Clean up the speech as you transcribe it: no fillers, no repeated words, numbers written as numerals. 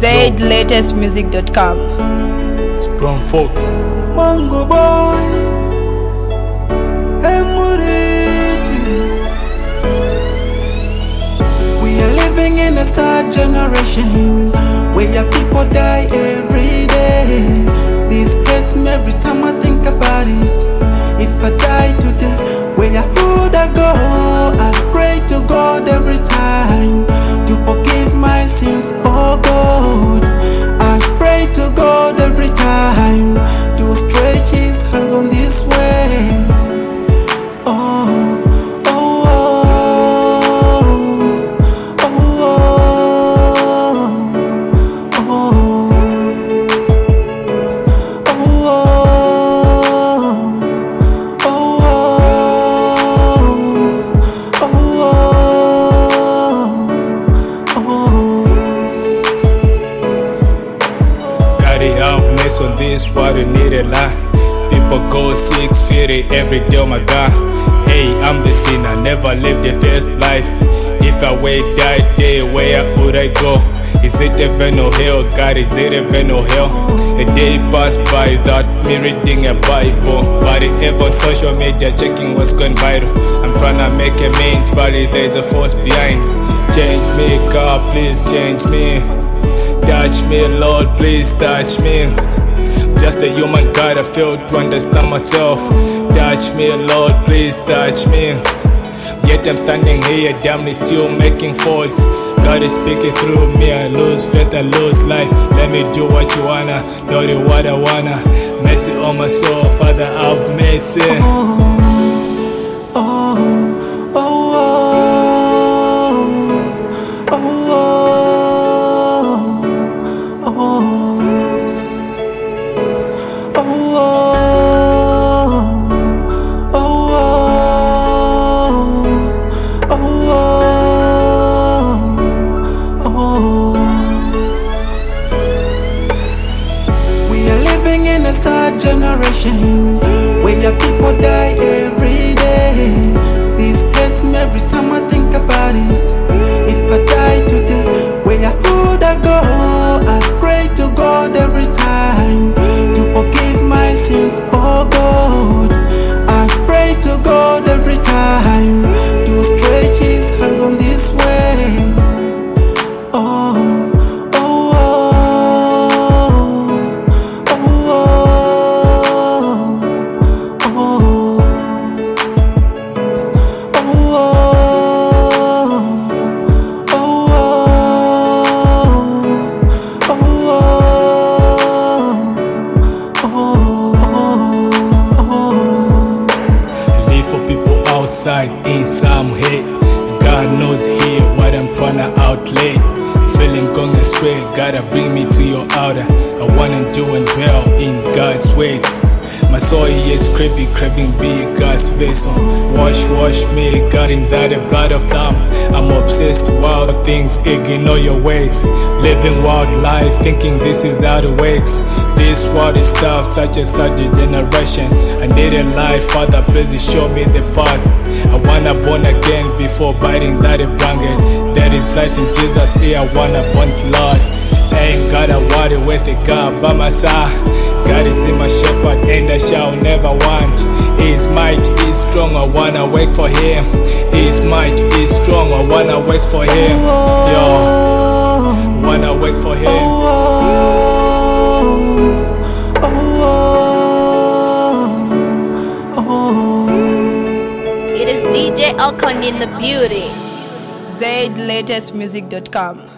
ZLatestmusic.com. Strong folks. Mango boy, Emorigi. We are living in a sad generation where people die every day. This gets me every time I think about it. If I die today, where would I go? I pray to God every time to forgive my sins, oh God. I pray to God every time to stretch His hands on this way. Oh, oh, oh, oh, oh, on this, what you need a lot. People go 650 every day, oh my God. Hey, I'm the sinner, never lived the first life. If I wait that day, where would I go? Is it heaven or hell? God, is it heaven or hell? A day passed by without me reading a Bible. But ever on social media checking what's going viral. I'm trying to make amends, but there's a force behind. Change me, God, please change me. Touch me, Lord, please touch me. Just a human God, I failed to understand myself. Touch me, Lord, please touch me. Yet I'm standing here, damn, still making faults. God is speaking through me, I lose faith, I lose life. Let me do what you wanna, not do what I wanna. Mercy on my soul, Father, have mercy. oh, oh, oh, oh. Sad generation where people die every day. This gets me every time I think about it. If I die today, where would I go? I pray to God every time to forgive my sins, oh God. I pray to God every time to stretch His hands on this way. Oh, in some hate. God knows here what I'm tryna outlay. Feeling going astray, gotta bring me to your outer. I wanna do and dwell in God's ways. My soul is creepy, craving be God's vessel. Wash me, God, in that blood of Lamb. I'm obsessed with wild things, ignore your ways. Living wild life, thinking this is how it works. This world is tough, such a sad generation. I need a life, Father, please show me the path. I wanna born again before biting that blanket. There is life in Jesus here, I wanna born Lord. I ain't got a worry with the God by my side. God is in my shepherd and I shall never want. His might is strong, I wanna wait for Him. His might is strong, I wanna wait for Him. Yo, wanna wait for Him. It is DJ Alcon in the beauty. ZLatestmusic.com.